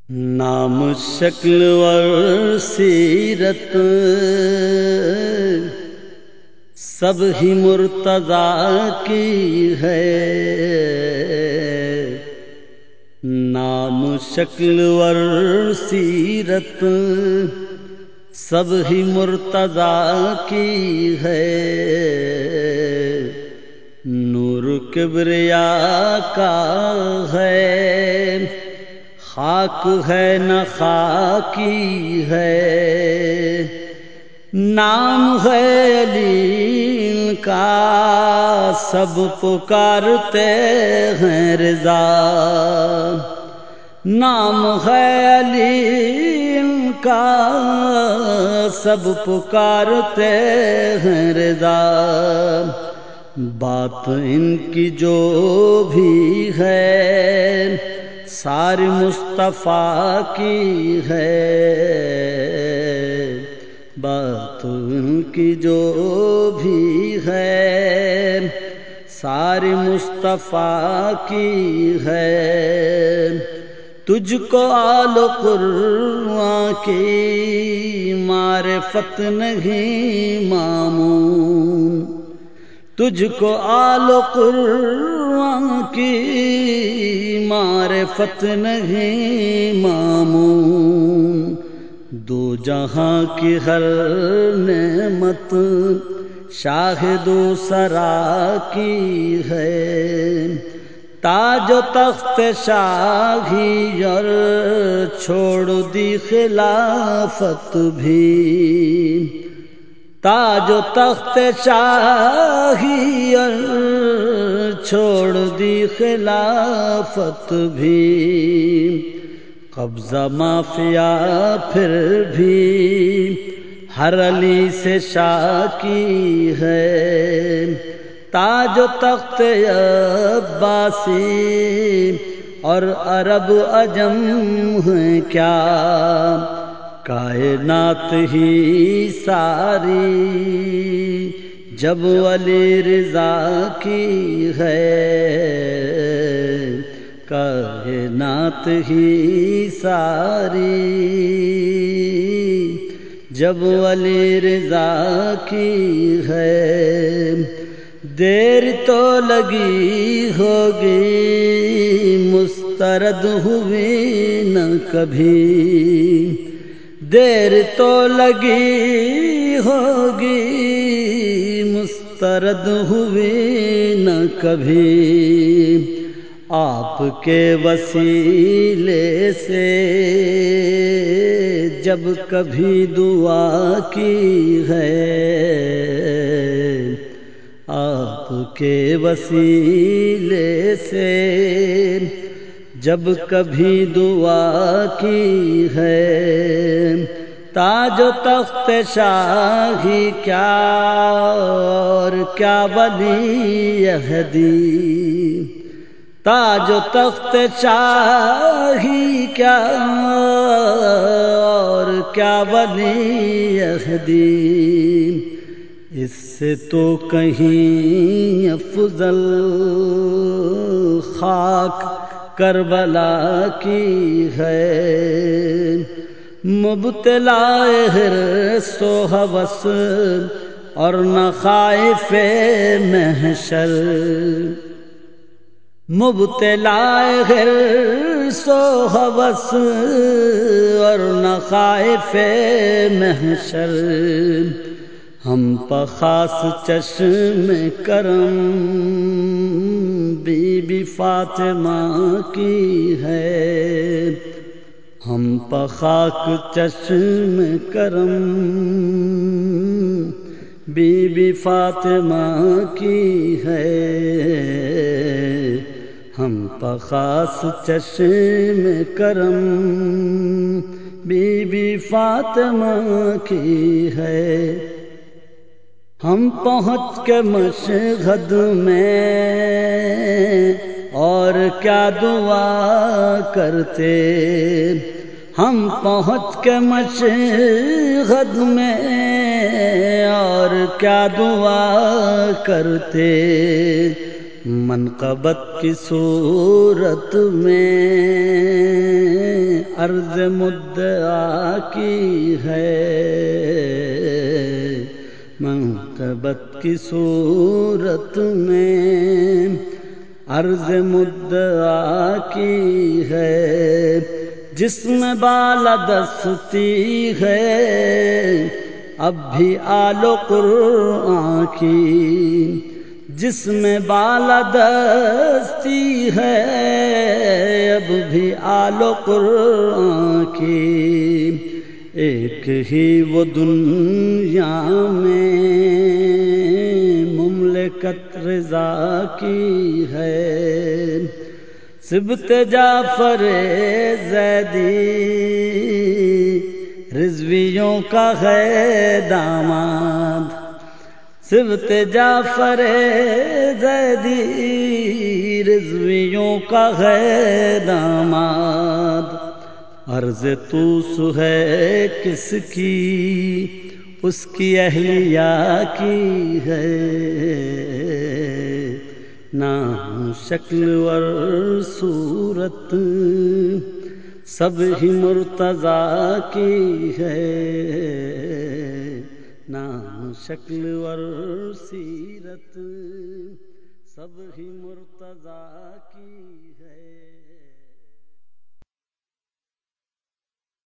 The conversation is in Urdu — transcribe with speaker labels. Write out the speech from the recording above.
Speaker 1: نام شکل اور سیرت سب ہی مرتضیٰ کی ہے۔ نام شکل اور سیرت سب ہی مرتضیٰ کی ہے۔ نور کبریا کا ہے، خاک ہے نہ خاکی ہے۔ نام ہے علی ان کا، سب پکارتے ہیں رضا۔ نام ہے علی ان کا، سب پکارتے ہیں رضا۔ بات ان کی جو بھی ہے ساری مصطفیٰ کی ہے۔ بات ان کی جو بھی ہے ساری مصطفیٰ کی ہے۔ تجھ کو آل قرآن کی معرفت نہیں مامون، تجھ کو آل قرآن کی معرفت نہیں مامون۔ دو جہاں کی ہر نعمت شاہد و سرا کی ہے۔ تاج و تخت شاہی اور چھوڑ دی خلافت بھی، تاج و تخت شاہی اور چھوڑ دی خلافت بھی۔ قبضہ مافیا پھر بھی ہر علی سے شاہ کی ہے۔ تاج و تخت عباسی اور عرب عجم ہیں کیا، کائنات ہی ساری جب علی رضا کی ہے۔ کائنات ہی ساری جب علی رضا کی ہے۔ دیر تو لگی ہوگی مسترد ہوئی نہ کبھی، دیر تو لگی ہوگی مسترد ہوئی نہ کبھی۔ آپ کے وسیلے سے جب کبھی دعا کی ہے، آپ کے وسیلے سے جب کبھی دعا کی ہے۔ تاج و تخت شاہی کیا اور کیا ولی عہدی، تاج و تخت شاہی کیا اور کیا ولی عہدی۔ اس سے تو کہیں افضل خاک کربلا کی ہے۔ مبتلا حرص و ہوس اور نہ خائف محشر، مبتلا حرص و ہوس اور نہ خائف محشر۔ ہم پہ خاص چشم کرم بی بی فاطمہ کی ہے۔ ہم پہ خاک چشم کرم بی بی فاطمہ کی ہے۔ ہم پہ خاص چشم کرم بی بی فاطمہ کی ہے۔ ہم پہنچ کے مشہد میں اور کیا دعا کرتے، ہم پہنچ کے مشہد میں اور کیا دعا کرتے۔ منقبت کی صورت میں عرض مدعا کی ہے، منقبت کی صورت میں عرض مدعا کی ہے، جس میں بالادستی ہے اب بھی آل و قرآن کی، جس میں بالادستی ہے اب بھی آل و قرآن کی، ایک ہی وہ دنیا میں مملکت رضا کی ہے، سبط جعفر زیدی رضویوں کا ہے داماد، سبط جعفر زیدی رضویوں کا ہے داماد، عرض توس ہے کس کی اس کی اہلیہ کی ہے، نام شکل ور صورت سب ہی مرتضیٰ کی ہے، نام شکل ور سیرت سب ہی مرتضیٰ کی ہے۔